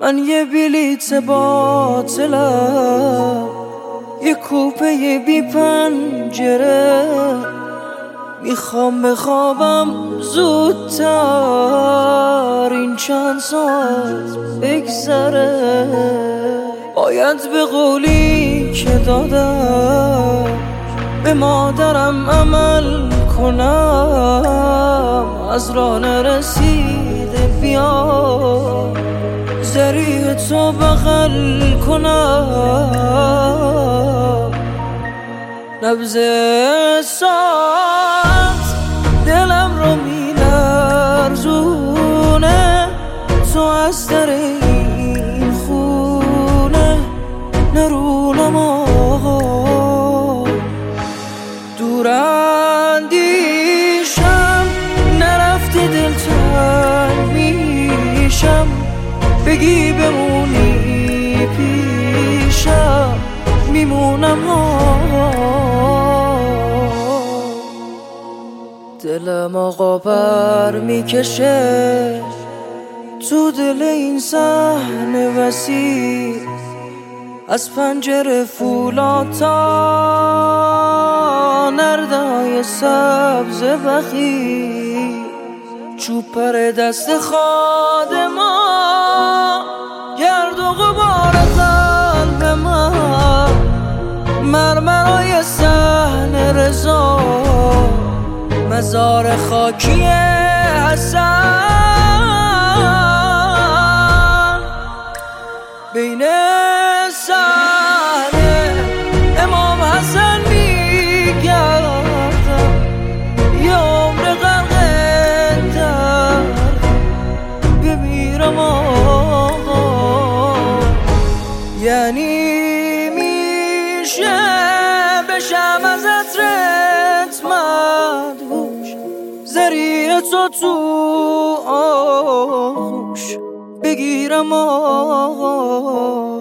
من یه بلیت باطلم، یه کوپه بی پنجره، میخوام بخوابم زودتر این چند ساعت بگذره. باید به قولی که دادم به مادرم عمل کنم، از راه نرسیده بیام ذریع تو بغل کنم. نبض ساعت دلم رو میلرزونه، تو از در این خونه نرونم آقا. دور اندیشم نرفتی دل تنگ میشم، بگی بمونی پیشم میمونم دلم آقا بر میکشه تو دل این صحنه وسیع، از پنجره فولاد تا نردهای سبز بخی، چوب پر دست خادما، گرد و غبار قلب من، مرمرای صحن رضا، مزار خاکی حسن، بین صحنه امام حسن میگردم، یه عمر غرق در بمیرم آقا. یعنی میشه بشم از عطرت مدهوش، ذریع تو تو آغوش بگیرم آقا.